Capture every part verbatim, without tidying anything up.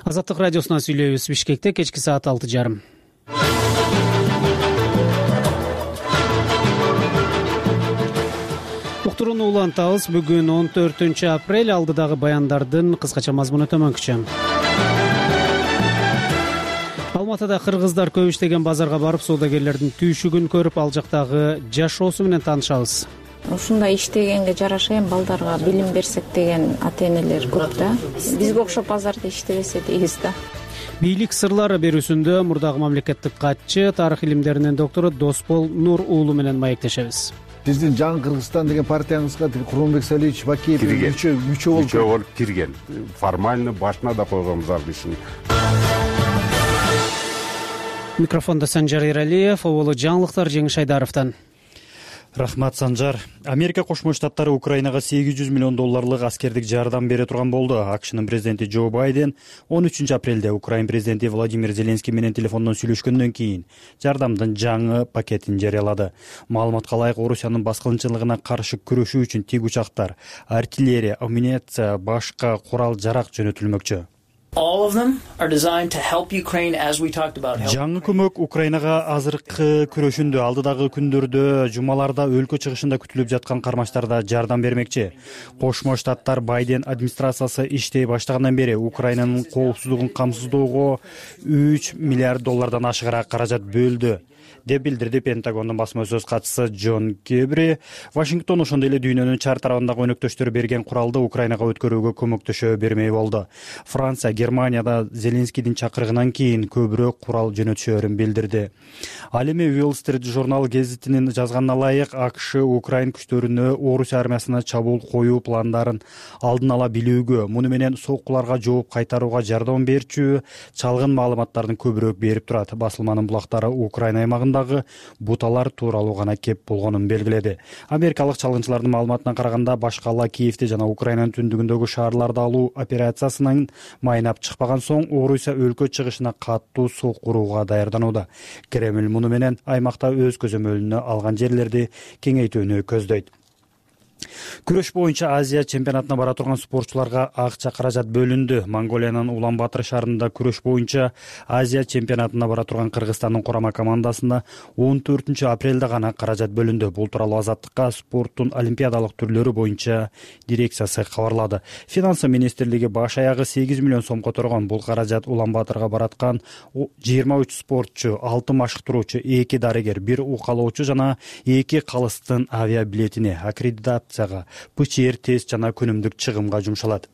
Азаттык радиосунан сүйлөйбүз. Бишкекте кечки саат алты жарым. Уктурууну улантабыз. Бүгүн он төртүнчү апрель. Алдыдагы баяндардын кыскача мазмуну төмөнкүчө. Алматыда кыргыздар көп иштеген базарга барып, соодагерлердин түйшүгүн көрүп, ал жактагы жашоосу менен таанышабыз. Ушундай иштегенге жараша эми балдарга билим берсек деген ата-энелер көп да. Бизге окшоп базарда иштебесе дейбиз да. Бийлик сырлары берүүсүндө мурдагы мамлекеттик катчы, тарых илимдеринин доктору Досбол Нур уулу менен маектешебиз. Биздин Жаңы Кыргызстан деген партиябызга Курманбек Салиевич Бакиев мүчө мүчө болуп мүчө болуп кирген. Формально башына да койгонбуз ал кишини. Микрофондо Санжар Эралиев, оболу жаңылыктар Жеңиш Айдаровдон. Рахмат, Санжар. Америка Кошмо Штаттары Украинага сегиз жүз миллион долларлык аскердик жардам бере турган болду. АКШнын президенти Джо Байден он үчүнчү апрелде Украин президенти Владимир Зеленский менен телефондон сүйлөшкөндөн кийин жардамдын жаңы пакетин жарыялады. Маалыматка ылайык, Орусиянын баскынчылыгына каршы күрөшүү үчүн тик учактар, артиллерия, амуниция, башка курал-жарак жөнөтүлмөкчү. All of them are designed to help Ukraine, as we talked about. Жаңы көмөк Украинага азыркы күрөшүндө, алдыдагы күндөрдө, жумаларда өлкө чыгышында күтүлүп жаткан кармаштарда жардам бермекчи. Кошмо Штаттар Байден администрациясы иштей баштагандан бери Украинанын коопсуздугун камсыздоого үч миллиард доллардан ашыгыраак каражат бөлдү деп билдирди Пентагондун басма сөз катчысы Джон Кирби. Вашингтон ошондой эле дүйнөнүн чар тарабындагы өнөктөштөрү берген куралды Украинага өткөрүүгө көмөктөшө бермей болду. Франция, Германияда Зеленскийдин чакырыгынан кийин көбүрөөк курал жөнөтүшөөрүн билдирди. Ал эми Wall Street журнал гезитинин жазганына ылайык, АКШ Украин күчтөрүнө Орус армиясына чабуул коюу пландарын алдын ала билүүгө, муну менен соккуларга жооп кайтарууга жардам берчү чалгын маалыматтардын көбүрөөк берип турат. Басылманын булактары Украина аймагындагы буталар тууралуу гана кеп болгонун белгиледи. Америкалык чалгынчылардын маалыматына караганда, башкала Киевди жана Украинанын түндүгүндөгү шаарларды алуу операциясынын майнап чыкпаган соң Орусия өлкө чыгышына каттуу сок курууга даярданууда. Кремль муну менен аймакта өз көзөмөлүнө алган жерлерди кеңейтүүнү көздөйт. Күрөш боюнча Азия чемпионатына бара турган спортчуларга акча каражат бөлүндү. Монголиянын Улан-Батыр шаарында күрөш боюнча Азия чемпионатына бара турган Кыргызстандын курама командасына он төртүнчү апрелде гана каражат бөлүндү. Бул тууралуу Азаттыкка спорттун олимпиадалык түрлөрү боюнча дирекциясы кабарлады. Финансы министрлиги баш аягы сегиз миллион сом которгон. Бул каражат Улан-Батырга бараткан жыйырма үч спортчу, алты машыктыруучу, эки дарыгер, бир укалоочу жана эки калыстын авиабилетине, аккредитация ПЧР тест жана күнүмдүк чыгымга жумшалат.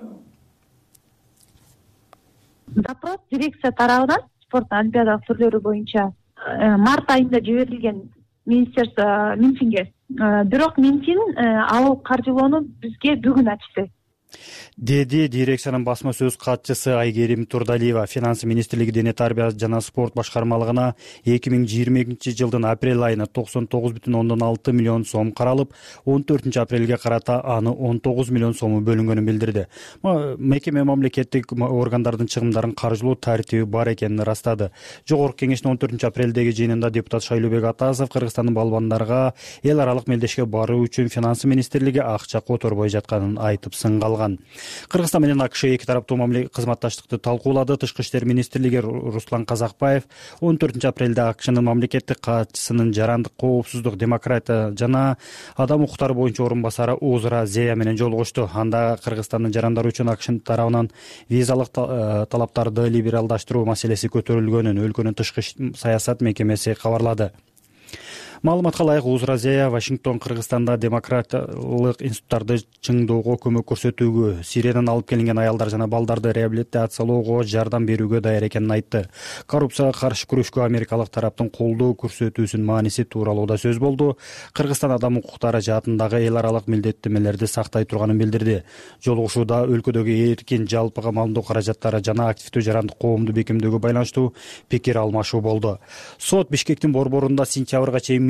Запрос дирекция тарабынан спорт олимпиадалык түрлөрү боюнча март айында жиберилген министерство Минфинге. Бирок Минфин ал каржылоону бизге бүгүн ачты, деди дирекциянын басма сөз катчысы Айгерим Турдалиева. Финансы министрлиги Дене тарбия жана спорт башкармалыгына эки миң жыйырма экинчи жылдын апрель айына токсон тогуз бүтүн ондон алты миллион сом каралып, он төртүнчү апрелге карата аны он тогуз миллион сому бөлүнгөнүн билдирди. Мекеме мамлекеттик органдардын чыгымдарын каржылоо тартиби бар экенин ырастады. Жогорку кеңештин он төртүнчү апрелдеги жыйынында депутат Шайлообек Атасов Кыргызстандын балбандарга эл аралык мелдешке баруу үчүн финансы министрлиги акча которбой жатканын айтып сынгалган. Кыргызстан менен АКШ эки тараптуу кызматташтыкты талкуулады. Тышкы иштер министрлиги Руслан Казакбаев он төртүнчү апрелде АКШнын мамлекеттик катчысынын жарандык, коопсуздук, демократия жана адам укуктары боюнча орун басары Озура Зея менен жолугушту. Анда Кыргызстандын жарандары үчүн АКШ тарабынан визалык талаптарды либералдаштыруу маселеси көтөрүлгөнүн өлкөнүн тышкы саясат мекемеси кабарлады. Маалыматка ылайык, Озура Зея Вашингтон Кыргызстанда демократиялык институттарды чыңдоого көмөк көрсөтүүгө, Сириядан алып келинген аялдар жана балдарды реабилитациялоого жардам берүүгө даяр экенин айтты. Коррупцияга каршы күрөшкө америкалык тараптын колдоо көрсөтүүсүнүн мааниси тууралуу да сөз болду. Кыргызстан адам укуктары жаатындагы эл аралык милдеттенмелерди сактай турганын билдирди. Жолугушууда өлкөдөгү эркин жалпыга маалымдоо каражаттары жана активдүү жарандык коомду бекемдөөгө байланыштуу пикир алмашуу болду. Сот Бишкектин борборунда сентябрга чейин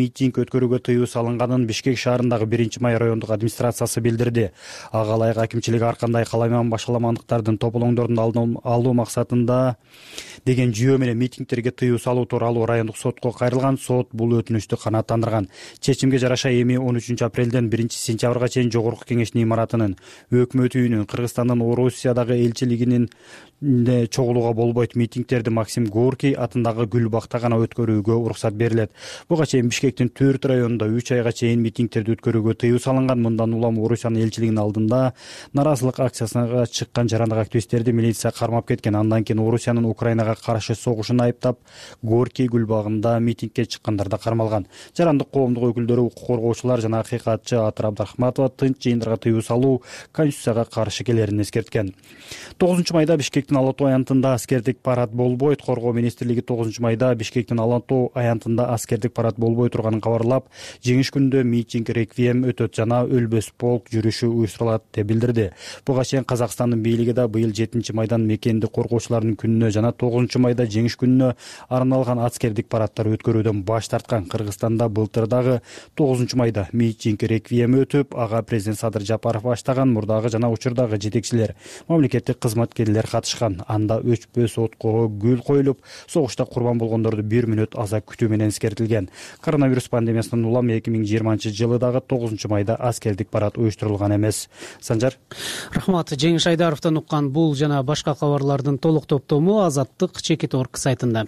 митинг өткөрүүгө тыюу салынганын Бишкек шаарындагы биринчи май райондук администрациясы билдирди. Ага ылайык акимчилик ар кандай каламан башаламандыктардын тополоңдорун алуу максатында деген жүйө менен митингтерге тыюу салуу тууралуу райондук сотко кайрылган. Сот бул өтүнүчтү канааттандырган. Чечимге жараша эми он үчүнчү апрелден биринчи сентябрга чейин Жогорку Кеңештин имаратынын, Өкмөт үйүнүн, Кыргызстандын Орусиядагы элчилигинин чогулууга болбойт. Митингтерди Максим Горький атындагы Гүл бакта гана өткөрүүгө уруксат берилет. Буга чейин Бишкектин төрт районунда үч айга чейин митингтерди өткөрүүгө тыюу салынган. Мындан улам Орусиянын элчилигинин алдында наразылык акциясына чыккан жарандык активисттерди милиция кармап кеткен. Андан кийин Орусиянын Украинага каршы согушун айыптап, Горький Гүл багында митингге чыккандар да кармалган. Жарандык коомдук өкүлдөрү, укук коргоочулар жана акыйкатчы Атыр Абдрахматова тынч жыйындарга тыюу салуу Конституцияга каршы келерин эскерткен. тогузунчу майда Бишкектин Ала Тоо аянтында аскердик парад болбойт. Коргоо министрлиги тогузунчу майда Бишкектин Ала Тоо аянтында аскердик парад болбой турганын кабарлап, жеңиш күнүндө митинг, реквием өтөт жана өлбөс полк жүрүшү уюштурулат деп билдирди. Буга чейин Казакстандын бийлиги да быйыл жетинчи майдан мекенди коргоочулардын күнүнө жана тогузунчу майда жеңиш күнүнө арналган аскердик парадтар өткөрүүдөн баш тарткан. Кыргызстанда былтыр дагы тогузунчу майда митинг, реквием өтүп, ага президент Садыр Жапаров баштаган мурдагы жана учурдагы жетекчилер, мамлекеттик кызматкерлер катышкан. Анда өчпөс отко гүл коюлуп, согушта курбан болгондорду бир мүнөт аза күтүү менен эскертилген. Коронавирус пандемиясынан улам эки миң жыйырманчы жылы дагы тогузунчу майда аскердик парад уюштурулган эмес. Санжар. Рахмат. Жеңиш Айдаровдон уккан бул жана башка кабарлардын толук топтому Азаттык чекит орг сайтында.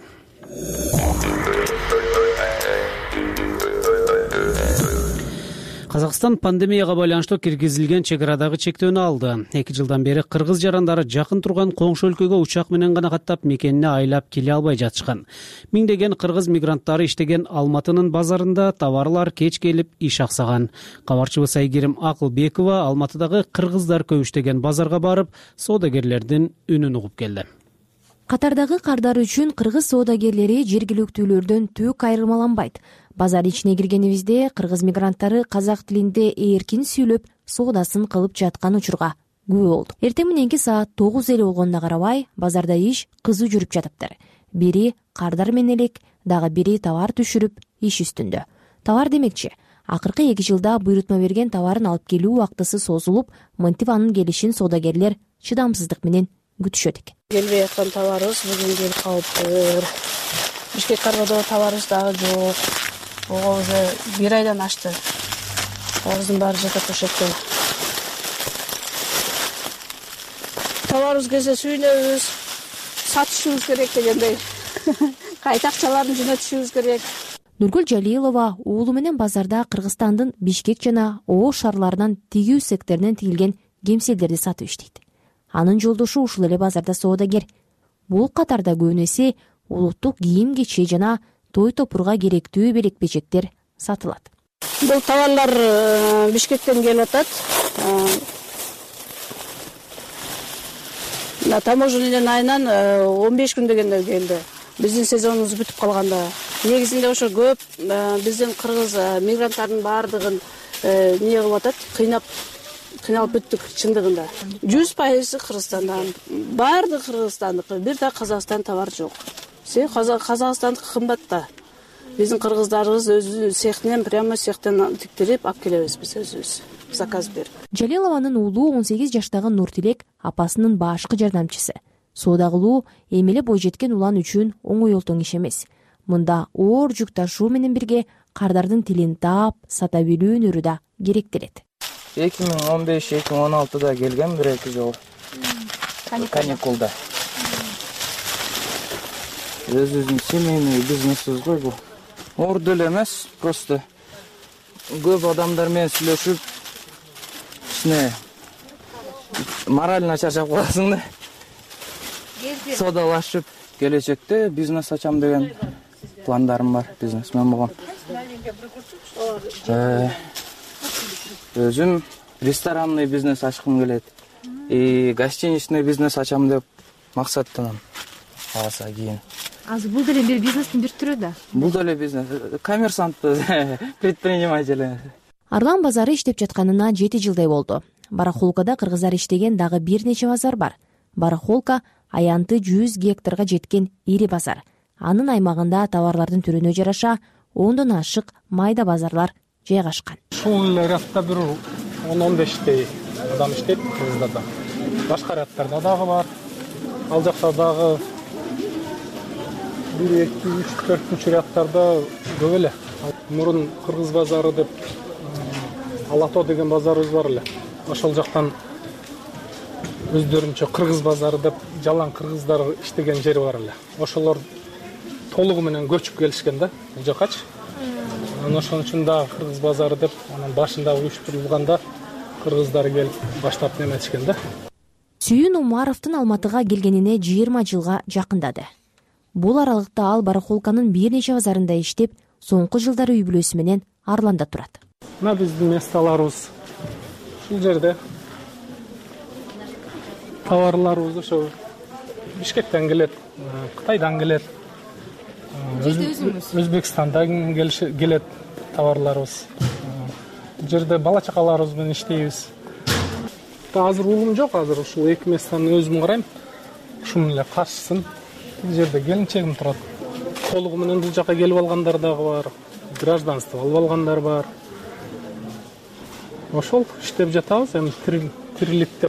Казакстан пандемияга байланыштуу киргизилген чек арадагы чектөөнү алды. эки жылдан бери кыргыз жарандары жакын турган коңшу өлкөгө учак менен гана каттап, мекенине айлап келе албай жатышкан. Миңдеген кыргыз мигранттары иштеген Алматынын базарында товарлар кеч келип иш аксаган. Кабарчыбыз Айгерим Акылбекова Алматыдагы кыргыздар көп иштеген базарга барып, соодагерлердин үнүн угуп келди. Катардагы кардар үчүн кыргыз соодагерлери жергиликтүүлөрдөн түк айырмаланбайт. Базар ичине киргенибизде кыргыз мигранттары казак тилинде эркин сүйлөп, соодасын кылып жаткан учурга күбө болдук. Эртең мененки саат тогуз эле болгонуна карабай, базарда иш кызуу жүрүп жатыптыр. Бири кардар менен элек, дагы бири товар түшүрүп иш үстүндө. Товар демекчи, акыркы эки жылда буйрутма берген товарын алып келүү убактысы созулуп, мынтип анын келишин соодагерлер чыдамсыздык менен күтүшөт экен. Келбей аткан товарыбыз бүгүн келип калыптыр. Бишкек каргоодо товарыбыз дагы жок. Ого уже бир айдан ашты. Товарыбыздын баары жатат ошол жерде. Товарыбыз келсе сүйлөбүз, сатышыбыз керек дегендей. Кайта акчаларын жөнөтүшүбүз керек. Нургүл Жалилова уулу менен базарда Кыргызстандын Бишкек жана Ош шаарларынан тигүү секторунан тигилген кемселдерди сатып иштейт. Анын жолдошу ушул эле базарда соодагер. Бул катарда көбүнесе улуттук кийим-кечи жана той топурга керектүү белек-бечектер сатылат. Бул товарлар Бишкектен келип атат. На таможенный айынан он беш күн дегенде келди. Биздин сезонубуз бүтүп калганда. Негизинде ошо көп биздин кыргыз мигранттардын баардыгын эмне кылып атат, кыйнап кыйналып бүттүк чындыгында. жүз пайыз Кыргызстандан, баардык Кыргызстандыкы, бир да Казакстан товар жок. Се Казакстандыкы кымбат да. Биздин кыргыздарыбыз өзү цехтен прямо цехтен тиктирип алып келебиз биз өзүбүз. Заказ берип. Жалилованын уулу он сегиз жаштагы Нуртилек апасынын башкы жардамчысы. Соода кылуу эми эле бойжеткен улан үчүн оңой олтоң иш эмес. Мында оор жүк ташуу менен бирге кардардын тилин таап, сата билүү өнөрү да керектелет. эки миң он беш эки миң он алтыда келгем бир эки жол. Каникулда. Өзүбүздүн семейный бизнесибиз го бул. Оор деле эмес, просто көп адамдар менен сүйлөшүп, ичине морально чарчап каласың да. Соодалашып, келечекте бизнес ачам деген пландарым бар, бизнесмен болгон. Өзүм ресторанный бизнес ачкым келет. И гостиничный бизнес ачам деп максаттанам. Кааласа кийин. Азыр бул деле бир бизнестин бир түрү да. Бул деле бизнес, коммерсант, предприниматель. Арлан базары иштеп жатканына жети жылдай болду. Барахолкада кыргыздар иштеген дагы бир нече базар бар. Барахолка аянты жүз гектарга жеткен ири базар. Анын аймагында товарлардын түрүнө жараша ондон ашык майда базарлар жайгашкан. Ушул рядта бир он он бештей адам иштейт Кыргыздарда. Башка рядтарда дагы бар. Ал жакта дагы бир эки үч төртүнчү рядтарда көп эле. Мурун Кыргыз базары деп Алато деген базарыбыз бар эле. Ошол жактан өздөрүнчө Кыргыз базары деп жалаң кыргыздар иштеген жери бар эле. Ошолор толугу менен көчүп келишкен да бул жакачы. Анан ошон үчүн дагы Кыргыз базары деп анан башында уюштурулганда кыргыздар келип баштап неметишкен да. Сүйүн Умаровдун Алматыга келгенине жыйырма жылга жакындады. Бул аралыкта ал барахолканын бир нече базарында иштеп, соңку жылдары үй бүлөсү менен Арланда турат. Мына биздин месталарыбыз ушул жерде. Товарларыбыз ошо Бишкектен келет, Кытайдан келет, Өзбекстандан келет товарларыбыз. Бул жерде бала чакаларыбыз менен иштейбиз. Азыр улум жок, азыр ушул эки местаны өзүм карайм. Ушунун эле каршысын бул жерде келинчегим турат. Толугу менен бул жака келип алгандар дагы бар, гражданство алып алгандар бар. Ошол иштеп жатабыз, эми тирилик деп.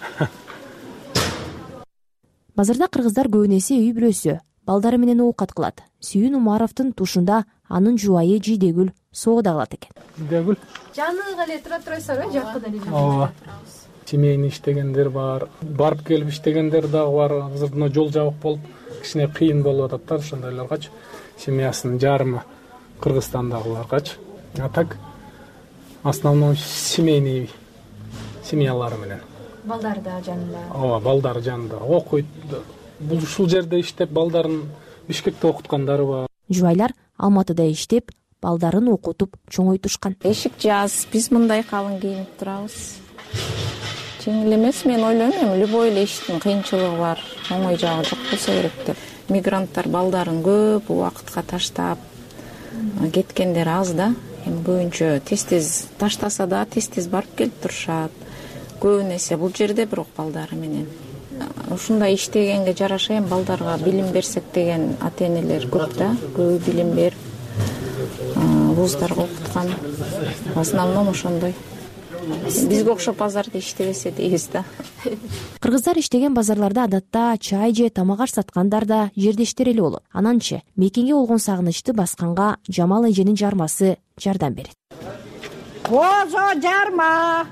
Базарда кыргыздар көбүнесе үй бүлөсү, балдары менен оокат кылат. Сүйүн Умаровдун тушунда анын жубайы Жидегүл соода кылат экен. Жидегүл жаныга эле тура турасызбы, жакында эле. Ооба. Семейный иштегендер бар, барып келип иштегендер дагы бар. Азыр мына жол жабык болуп, кичине кыйын болуп атат да ошондойлоргачы. Семьясынын жарымы Кыргызстандагыларгачы. А так основном семейный семьялары менен. Балдары да жанында. Ооба, балдары жанында. Окуйт. Бул ушул жерде иштеп, балдарын Бишкекте окуткандары бар. Жубайлар Алматыда иштеп, балдарын окутуп чоңойтушкан. Эшик жаз, биз мындай калың кийинип турабыз. Жеңил эмес, мен ойлойм, эми любой эле иштин кыйынчылыгы бар, оңой жагы жок болсо керек деп. Мигранттар балдарын көп убакытка таштап кеткендер аз да. Эми көбүнчө тез-тез таштаса да тез-тез барып келип турушат. Көбүнесе бул жерде бирок балдары менен. Ушундай иштегенге жараша эми балдарга билим берсек деген ата-энелер көп да. Көбү билим берип, вуздарга окуткан. В основном ошондой. Бизге окшоп базарда иштебесе дейбиз да. Кыргыздар иштеген базарларда адатта чай же тамак аш саткандар да жердештер эле болот. Ананчы мекенге болгон сагынычты басканга Жамал эженин жармасы жардам берет. Бозо жарма.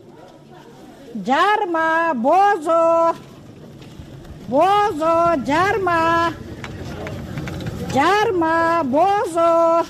Жарма, бозо. Бозо жарма. Жарма, бозо.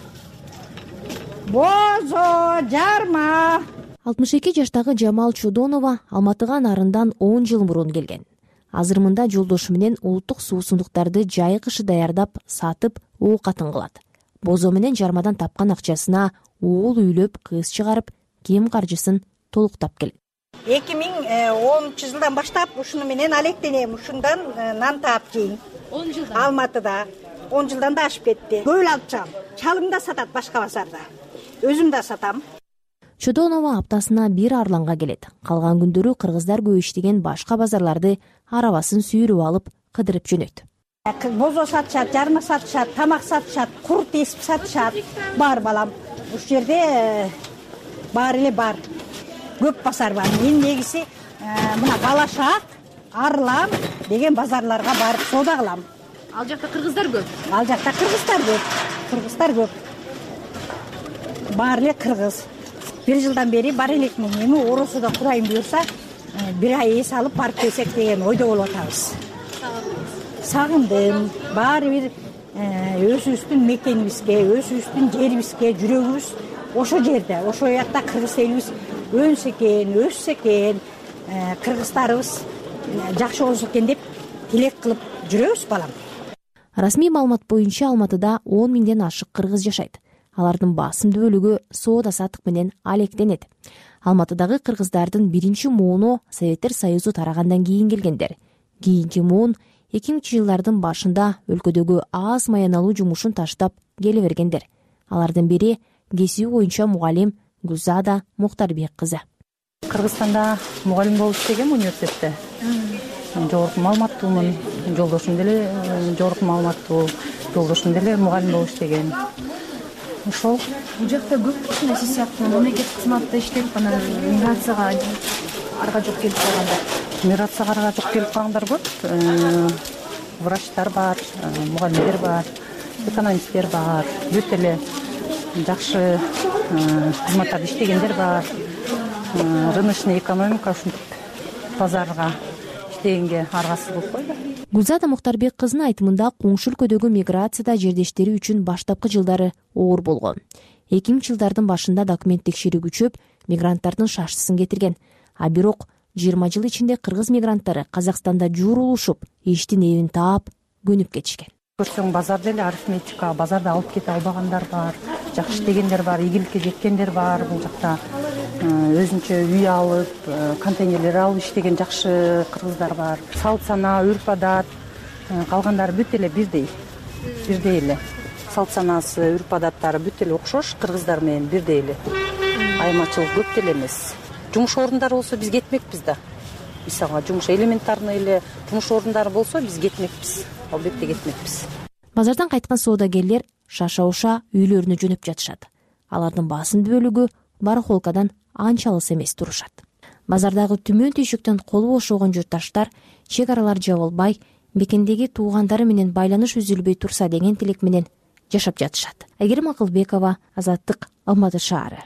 Бозо жарма. алтымыш эки жаштагы Жамал Чудонова Алматыга нарындан он жыл мурун келген. Азыр мында жолдошу менен улуттук суусундуктарды жай кышы даярдап, сатып, оокатын кылат. Бозо менен жармадан тапкан акчасына уул үйлөп, кыз чыгарып, кийим каржысын толуктап келет. эки миң онунчу жылдан баштап ушуну менен алектенем, ушундан нан таап жейм. он жылдан. Алматыда он жылдан да ашып кетти. Көп эле алып чыгам. Чалым да сатат башка базарда. Өзүм да сатам. Чудонова аптасына бир Арланга келет. Калган күндөрү кыргыздар көп иштеген башка базарларды арабасын сүйрүп алып кыдырып жөнөйт. Бозо сатышат, жарма сатышат, тамак сатышат, курт эсип сатышат. Бар балам. Ушул жерде бар эле бар. Көп базар бар. Мен негизи мына Балашак, Арлан деген базарларга барып соода кылам. Ал жакта кыргыздар көп. Ал жакта кыргыздар көп. Кыргыздар көп. Бар эле кыргыз. Бир жылдан бери бар элекмин. Эми оросуда Кудайым буйрса, бир ай эс алып барып келсек деген ойдо болуп атабыз. Сагындым. Баары бир өзүбүздүн мекенибизге, өзүбүздүн жерибизге жүрөгүбүз ошо жерде. Ошо жакта кыргыз элибиз өнсө экен, өссө экен, кыргыздарыбыз жакшы болсо экен деп тилек кылып жүрөбүз балам. Расмий маалымат боюнча Алматыда он миңден ашык кыргыз жашайт. Алардын басымдуу бөлүгү соода сатык менен алектенет. Алматыдагы кыргыздардын биринчи мууну Советтер Союзу тарагандан кийин келгендер. Кийинки муун эки миңинчи жылдардын башында өлкөдөгү аз маяналуу жумушун таштап келе бергендер. Алардын бири кесиби боюнча мугалим Гүлзада Муктарбек кызы. Кыргызстанда мугалим болуп иштегем университетте. Жогорку маалыматтуумун, жолдошум деле жогорку маалыматтуу, жолдошум деле мугалим болуп иштеген. ошол бул жакта көп ушундай сиз сыяктуу мамлекеттик кызматта иштеп анан миграцияга арга жок келип калгандар миграцияга арга жок келип калгандар көп. Врачтар бар, мугалимдер бар, экономисттер бар, бүт эле жакшы кызматтарда иштегендер бар. Рыночный экономика ушинтип базарга иштегенге аргасыз болуп койду. Гүлзада Муктарбек кызынын айтымында коңшу өлкөдөгү миграцияда жердештери үчүн баштапкы жылдары оор болгон. эки миңинчи жылдардын башында документ текшерүү күчөп, мигранттардын шаштысын кетирген. А бирок жыйырма жыл ичинде кыргыз мигранттары Казакстанда жуурулушуп, иштин эбин таап, көнүп кетишкен. Көрсөң базарда эле арифметика, базарда алып кете албагандар бар, жакшы иштегендер бар, ийгиликке жеткендер бар. Бул жакта өзүнчө үй алып, контейнерлер алып иштеген жакшы кыргыздар бар. Салт сана, үрп адат калгандары бүт эле бирдей. Бирдей эле. Салт санасы, үрп адаттары бүт эле окшош, кыргыздар менен бирдей эле. Айырмачылык көп деле эмес. Жумуш орундары болсо биз кетмекпиз да. Мисалга жумуш элементарный эле жумуш орундары болсо биз кетмекпиз. Албетте кетмекпиз. Базардан кайткан соодагерлер шаша-уша үйлөрүнө жөнөп жатышат. Алардын басым бөлүгү барахолкадан анча алыс эмес турушат. Базардагы түмөн түйшүктөн колу бошогон журтташтар чек аралар жабылбай, мекендеги туугандары менен байланыш үзүлбөй турса деген тилек менен жашап жатышат. Айгерим Акылбекова, Азаттык, Алматы шаары.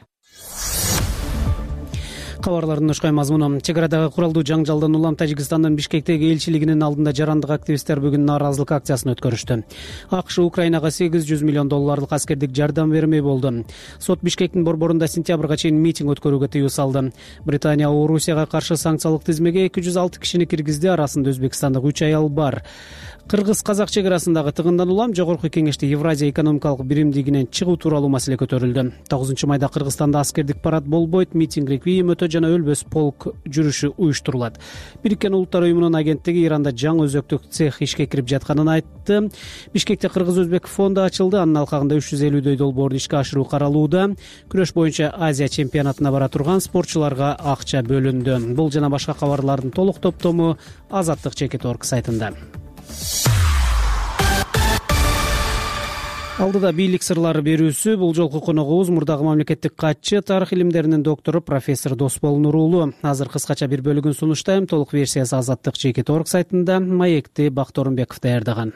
Кабарлардын ушкай мазмуну. Чек арадагы куралдуу жаңжалдан улам Тажикстандын Бишкектеги элчилигинин алдында жарандык активисттер бүгүн нааразылык акциясын өткөрүштү. АКШ Украинага сегиз жүз миллион долларлык аскердик жардам бермей болду. Сот Бишкектин борборунда сентябрга чейин митинг өткөрүүгө тыюу салды. Британия Орусияга каршы санкциялык тизмеге эки жүз алты кишини киргизди, арасында өзбекстандык үч аял бар. Кыргыз-казак чек арасындагы тыгындан улам жогорку кеңеште Евразия экономикалык биримдигинен чыгуу тууралуу маселе көтөрүлдү. тогузунчу майда Кыргызстанда аскердик парад болбойт, митинг, реквием өтө жана өлбөс полк жүрүшү уюштурулат. Бириккен Улуттар уюмунун агенттиги Иранда жаңы өзөктүк цех ишке кирип жатканын айтты. Бишкекте Кыргыз-Өзбек фонду ачылды. Анын алкагында үч жүз элүүдөй долбоорду ишке ашыруу каралууда. Күрөш боюнча Азия чемпионатына бара турган спортчуларга акча бөлүндү. Бул жана башка кабарлардын толук топтому Азаттык чекит точка орг сайтында. Алдыда бийлик сырлары берүүсү. Бул жолку коногубуз мурдагы мамлекеттик катчы, тарых илимдеринин доктору профессор Досбол Нурулуу. Азыр кыскача бир бөлүгүн сунуштайм. Толук версиясы Азаттык чекит точка орг сайтында. Маекти Бакторунбеков даярдаган.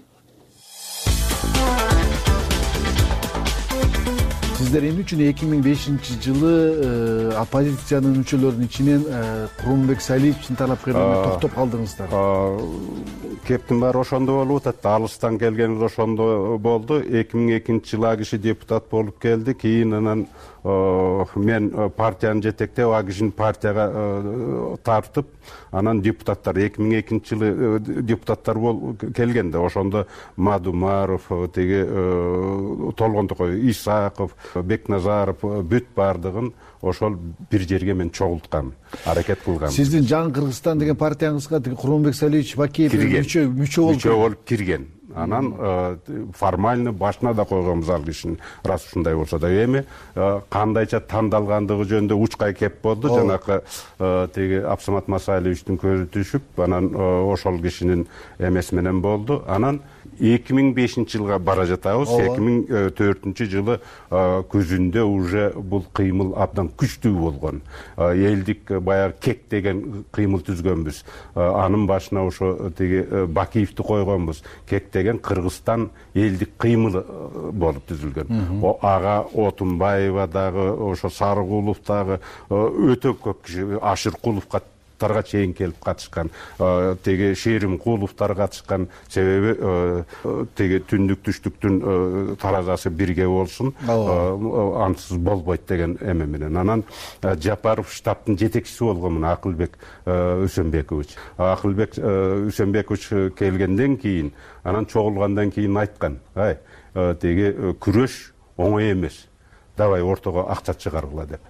Сиздер эмне үчүн эки миң бешинчи жылы оппозициянын мүчөлөрүнүн ичинен Курманбек Салиев Чынталапкердине токтоп калдыңыздар? Кептин баары ошондо болуп атат. Алыстан келгенибиз ошондо болду. эки миң экинчи жылы а киши депутат болуп келди. Кийин анан мен партияны жетектеп, а кишини партияга тартып, анан депутаттар эки миң экинчи жылы депутаттар болуп келгенде ошондо Мадумаров, теги Толгон Токой, Исаков, Бекназаров бүт бардыгын ошол бир жерге мен чогулткам, аракет кылгам. Сиздин Жаңы Кыргызстан деген партияңызга Курманбек Салиевич Бакиев мүчө мүчө болуп мүчө болуп кирген. Анан формально башына да койгонбуз ал кишини, рас ушундай болсо да. Эми кандайча тандалгандыгы жөнүндө учкай кеп болду. Жанакы теги Абсамат Масалиевичтин көзү түшүп, анан ошол кишинин эмеси менен болду. Анан эки миң бешинчи жылга бара жатабыз. эки миң төртүнчү жылы күзүндө уже бул кыймыл абдан күчтүү болгон. Элдик баягы кек деген кыймыл түзгөнбүз. Анын башына ошо теги Бакиевди койгонбуз. Кек деген Кыргызстан элдик кыймылы болуп түзүлгөн. Ага Отунбаева дагы, ошо Сарыгулов дагы өтө көп киши, Ашыркуловго тарга чейин келип катышкан, теги Шеримкуловдор катышкан. Себеби теги түндүк түштүктүн таразасы бирге болсун, ансыз болбойт деген эме менен. Анан Жапаров штабтын жетекчиси болгон Акылбек Үсөнбекович. Акылбек Үсөнбекович келгенден кийин, анан чогулгандан кийин айткан, ай, теги күрөш оңой эмес. Давай ортого акча чыгаргыла деп.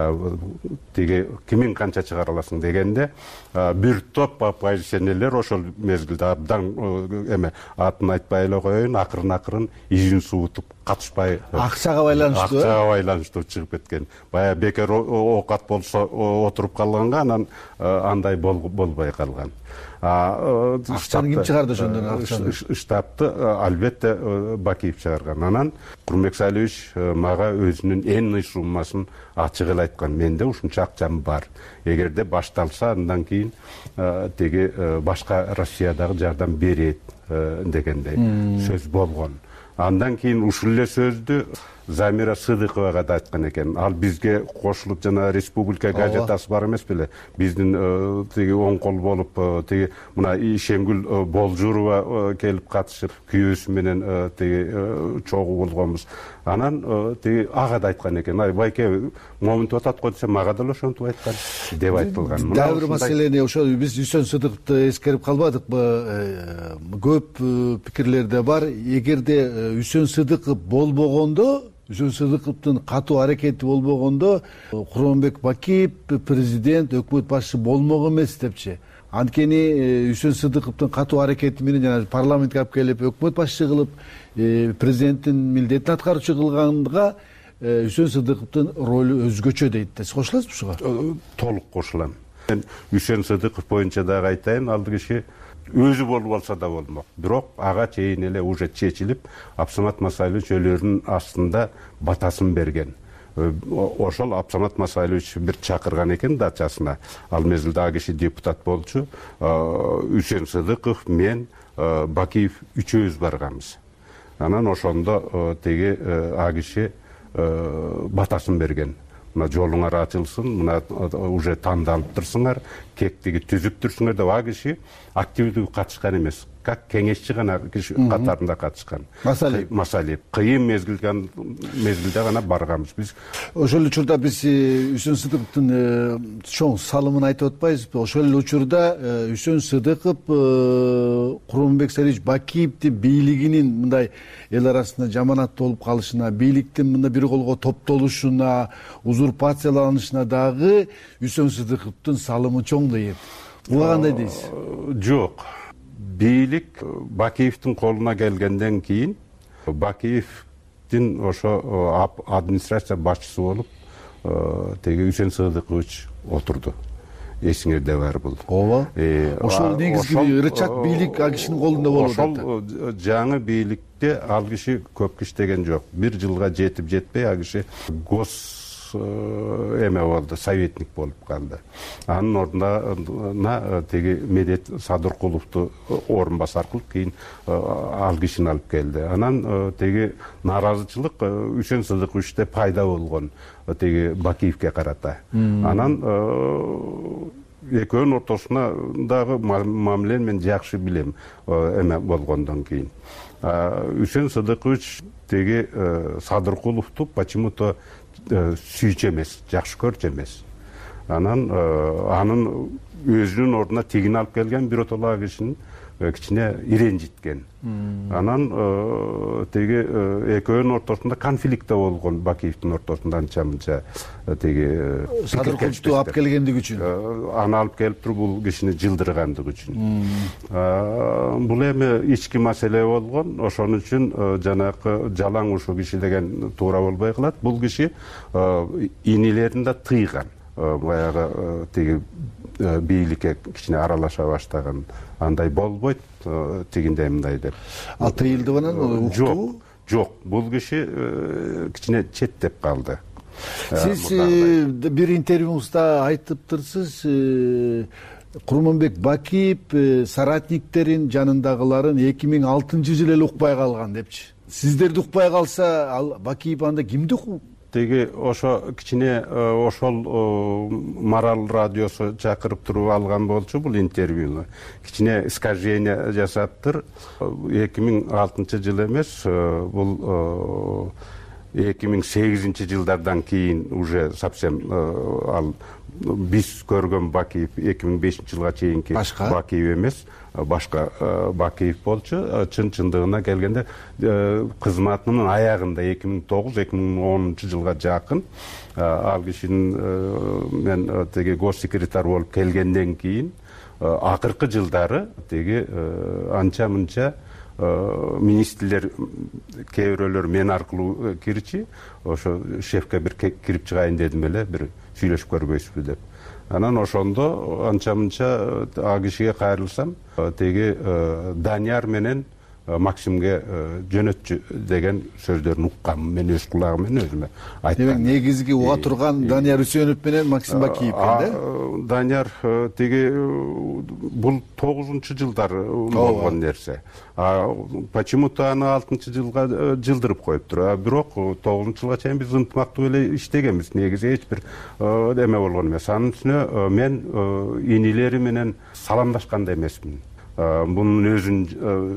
Теги кимин канча чыгара аласың дегенде, бир топ оппозиционерлер ошол мезгилде абдан эме атын айтпай эле коеюн, акырын акырын изин суутуп катышпай акчага байланыштуу акчага байланыштуу чыгып кеткен. Баягы бекер оокат болсо отуруп калганга анан андай болбой калган. Акчаны ким чыгарды ошондон акчаны? Штабты албетте Бакиев чыгарган. Анан Курманбек Салиевич мага өзүнүн эң ый суммасын ачык эле айткан. Менде ушунча акчам бар. Эгерде башталса андан кийин теги башка Россиядагы жардам берет дегендей сөз болгон. Андан кийин ушул эле сөздү Замира Сыдыковага да айткан экен. Ал бизге кошулуп жана Республика газетасы бар эмес беле? Биздин теги оң кол болуп теги мына Ишемгүл Болжурова келип катышып, күйөөсү менен теги чогуу болгонбуз. Анан теги ага да айткан экен. Ай байке, момунтип атат го десе, мага да ошентип айткан деп айтылган. Дагы бир маселени ошо биз Үсөн Сыдыковду эскерип калбадыкпы? Көп пикирлерде бар. Эгерде Үсөн Сыдыков болбогондо, Үсөн Сыдыковдун катуу аракети болбогондо, Курманбек Бакиев президент, өкмөт башчы болмок эмес депчи. Анткени Үсөн Сыдыковдун катуу аракети менен жана парламентке алып келип, өкмөт башчы кылып, президенттин милдетин аткаруучу кылганга Үсөн Сыдыковдун ролу өзгөчө дейт. Сиз кошуласызбы ушуга? Толук кошулам. Мен Үсөн Сыдыков боюнча дагы айтайын, ал киши өзү болуп алса да болмок. Бирок ага чейин эле уже чечилип, Абсамат Масалиевич өлөрүнүн астында батасын берген. Ошол Абсамат Масалиевич бир чакырган экен дачасына. Ал мезгилде ал киши депутат болчу. Үсөн Сыдыков, мен, Бакиев үчөөбүз барганбыз. Анан ошондо теги ал киши батасын берген. Мына жолуңар ачылсын, мына уже тандалып турсуңар, кектиги түзүп турсуңар деп ал киши активдүү катышкан эмес. Как кеңешчи гана киши катарында катышкан. Масалиев. Масалиев. Кыйын мезгилде мезгилде гана барганбыз биз. Ошол эле учурда биз Үсөн Сыдыковдун чоң салымын айтып атпайбызбы? Ошол эле учурда Үсөн Сыдыков Курманбек Салиевич Бакиевдин бийлигинин мындай эл арасында жаманаттуу болуп калышына, бийликтин мында бир колго топтолушуна, узурпацияланышына дагы Үсөн Сыдыковдун салымы чоң дейт. Буга кандай дейсиз? Жок. Бийлик Бакиевдин колуна келгенден кийин Бакиевдин ошо администрация башчысы болуп теги Үсөн Сыдыкович отурду. Эсиңерде бар бул. Ооба. Ошол негизги рычаг бийлик ал кишинин колунда болуп атат. Ошол жаңы бийликте ал киши көп иштеген жок. Бир жылга жетип жетпей ал киши гос эме болду, советник болуп калды. Анын ордуна теги Медет Садыркуловду орун басар кылып, кийин ал кишини алып келди. Анан теги нааразычылык Үсөн Сыдыковичте пайда болгон теги Бакиевке карата. Анан экөөнүн ортосуна дагы мамилени мен жакшы билем эме болгондон кийин. Үсөн Сыдыкович теги Садыркуловду почему-то сүйчү эмес, жакшы көрчү эмес. Анан анын өзүнүн ордуна тигин алып келген биротола кишинин кичине иренжиткен. Анан теги экөөнүн ортосунда конфликт болгон, Бакиевдин ортосунда анча-мынча теги Садыркуловду алып келгендиги үчүн. Аны алып келип туруп бул кишини жылдыргандыгы үчүн. Бул эми ички маселе болгон. Ошон үчүн жанакы жалаң ушул киши деген туура болбой калат. Бул киши инилерин да тыйган. Баягы теги бийликке кичине аралаша баштаган. Андай болбойт, тигиндей мындай деп. А тыйылдыбы анан? Жок, жок. Бул киши кичине четтеп калды. Сиз бир интервьюңузда айтыптырсыз, Курманбек Бакиев соратниктерин жанындагыларын эки миң алтынчы жылы эле укпай калган депчи. Сиздерди укпай калса, ал Бакиев анда кимди укпайт? Теги ошо кичине ошол Марал радиосу чакырып туруп алган болчу бул интервьюну. Кичине искажение жасаптыр. эки миң алтынчы жыл эмес, бул эки миң сегизинчи жылдардан кийин уже совсем ал биз көргөн Бакиев эки миң бешинчи жылга чейинки Бакиев эмес, башка Бакиев болчу. Чын чындыгына келгенде кызматынын аягында эки миң тогуз эки миң онунчу жылга жакын ал кишинин мен теги госсекретарь болуп келгенден кийин акыркы жылдары теги анча-мынча министрлер кээ бирөөлөр мен аркылуу кирчи, ошо шефке бир кирип чыгайын дедим эле, бир сүйлөшүп көрбөйсүзбү деп. Анан ошондо анча мынча а кишиге кайрылсам, теги Данияр менен Максимге жөнөтчү деген сөздөрүн уккам, мен өз кулагым менен өзүмө айткам. Демек негизги уга турган Данияр Үсөнов менен Максим Бакиев экен да? Данияр теги бул тогузунчу жылдар болгон нерсе. Почему-то аны алтынчы жылга жылдырып коюптур. А бирок тогузунчу жылга чейин биз ынтымактуу эле иштегенбиз. Негизи эч бир эме болгон эмес. Анын үстүнө мен инилери менен саламдашкан да эмесмин. Bunun özün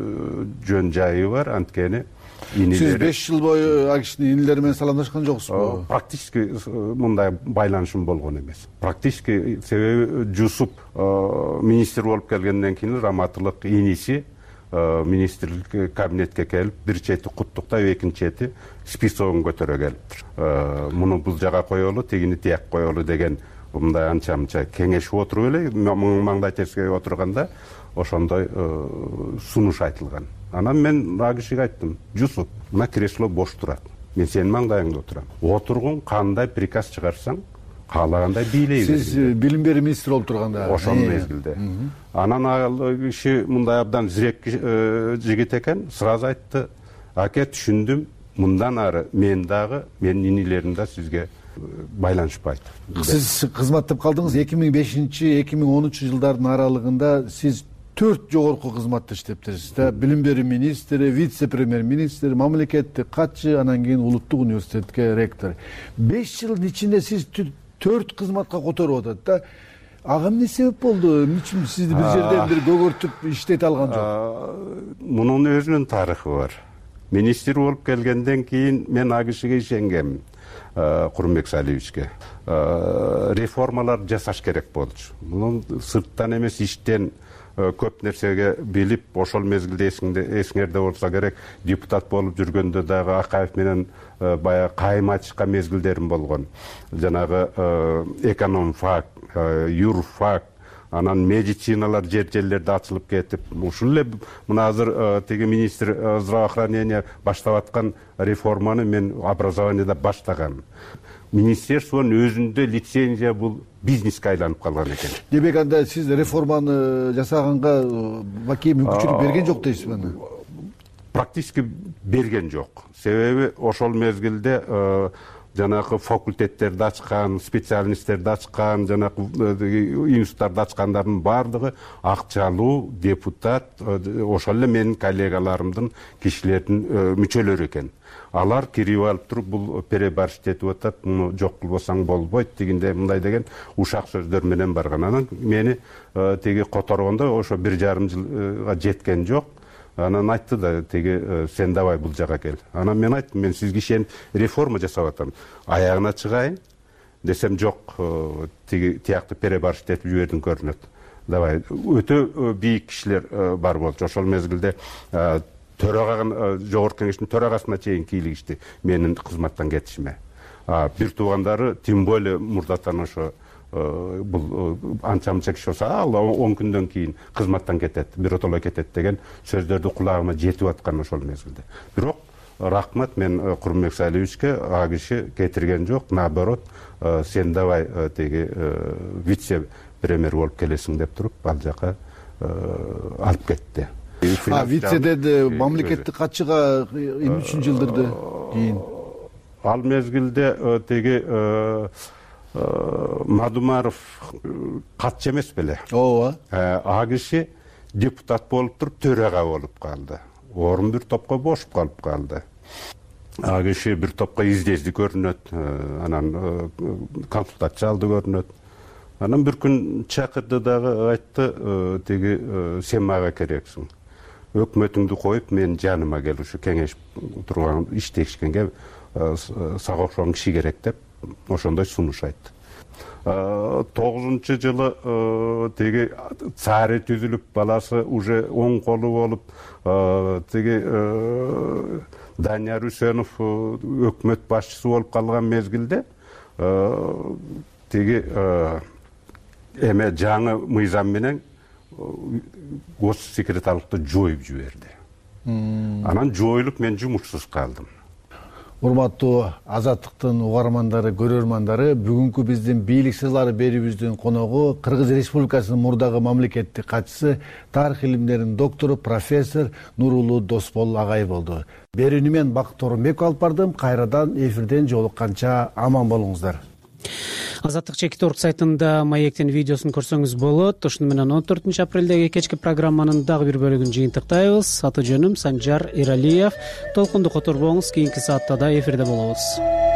жөн жайы бар, анткени инилери. Сиз беш жыл бою а кишинин инилери менен саламдашкан жоксузбу? Практически мындай байланышым болгон эмес. Практически себеби Жусуп министр болуп келгенден кийин Раматылык иниси министрлик кабинетке келип, бир чети куттуктап, экинчи чети списогун көтөрө келиптир. Муну бул жага коелу, тигини тияк коелу деген мындай анча-мынча кеңешип отуруп эле, маңдай терске отурганда ошондой сунуш айтылган. Анан мен а кишиге айттым: Жусуп, мына кресло бош турат. Мен сенин маңдайыңда отурам. Отургун, кандай приказ чыгарсаң, каалагандай бийлей бер. Сиз билим берүү министри болуп турганда ошол мезгилде. Анан ал киши мындай абдан зирек жигит экен, сразу айтты: "Аке, түшүндүм. Мындан ары мен дагы, менин инилерим да сизге байланышпайт." Сиз кызматтап калдыңыз. эки миң бешинчи эки миң онунчу жылдардын аралыгында сиз төрт жогорку кызматта иштептирсиз да. Билим берүү министри, вице-премьер-министр, мамлекеттик катчы, анан кийин улуттук университетке ректор. беш жылдын ичинде сиз төрт кызматка которуп атат да. Ага эмне себеп болду? Эмне сизди бир жерден бир көгөртүп иштете алган жок? Мунун өзүнүн тарыхы бар. Министр болуп келгенден кийин мен а кишиге ишенгем, Курманбек Салиевичке. Реформалар жасаш керек болчу. Мунун сырттан эмес, иштен көп нерсеге билип, ошол мезгилде эсиңерде болсо керек, депутат болуп жүргөндө дагы Акаев менен баягы кайым ачышкан мезгилдерим болгон. Жанагы экономфак, юрфак, анан медициналар жер жерлерде ачылып кетип, ушул эле мына азыр теги министр здравоохранения баштап аткан реформаны мен образованияда баштагам. Министерствонун өзүндө лицензия бул бизнеске айланып калган экен. Демек анда сиз реформаны жасаганга Бакиев мүмкүнчүлүк берген жок дейсизби аны? Практически берген жок. Себеби ошол мезгилде жанагы факультеттерди ачкан, специалисттерди ачкан, жанагы институттарды ачкандардын баардыгы акчалуу депутат, ошол эле менин коллегаларымдын, кишилердин мүчөлөрү экен. Алар кирип алып туруп, бул перебарщик этип атат, муну жок кылбасаң болбойт дегенде, мындай деген ушак сөздөр менен барган. Анан мени теги которгондо ошо бир жарым жылга жеткен жок. Анан айтты да, теги сен давай бул жага кел. Анан мен айттым, мен сизге ишенип реформа жасап атам. Аягына чыгайын десем жок, теги тияктуу перебарщик этип жибердиң көрүнөт. Давай, өтө бийик кишилер бар болчу. Ошол мезгилде төраган жогорку кеңештин төрагасына чейин кийлигишти менин кызматтан кетишиме. Бир туугандары тем более мурдатан ошо бул анча-мынча киши болсо, ал он күндөн кийин кызматтан кетет, биротолой кетет деген сөздөрдү кулагыма жетип аткан ошол мезгилде. Бирок рахмат, мен Курманбек Салиевичке а киши кетирген жок, наоборот, сен давай теги вице-премьер болуп келесиң деп туруп, ал жака алып кетти. А вице-де мамлекеттик катчыга эмне үчүн жылдырды кийин? Ал мезгилде теги Мадумаров катчы эмес беле. Ооба. А киши депутат болуп туруп төрага болуп калды. Орун бир топко бошуп калып калды. А киши бир топко издезди көрүнөт, анан консультация алды көрүнөт. Анан бир күн чакырды дагы, айтты, теги сен мага керексиң. Өкмөтүңдү коюп, мен жаныма кел, ушу кеңешип турган иштешкенге сага окшогон киши керек деп, ошондой сунуш айтты. тогузунчу жылы теги цари түзүлүп, баласы уже оң колу болуп, теги Данияр Үсөнов өкмөт башчысы болуп калган мезгилде, теги эме жаңы мыйзам менен гос секретарлыкты жоюп жиберди. анан жоюлуп мен жумушсуз калдым. Урматтуу Азаттыктын угармандары, көрөрмандары, бүгүнкү биздин бийлик сырлары берүүбүздүн коногу Кыргыз Республикасынын мурдагы мамлекеттик катчысы, тарых илимдеринин доктору, профессор Нурулуу Досбол агай болду. Берүүнү мен Бакыт Орунбеков алып бардым. Кайрадан эфирден жолукканча аман болуңуздар. Азаттык чекит орг сайтында маектин видеосун көрсөңүз болот. Ошону менен он төртүнчү апрелдеги кечки программанын дагы бир бөлүгүн жыйынтыктайбыз. Аты жөнүм Санжар Иралиев. Толкунду которбоңуз, кийинки саатта да эфирде болобуз.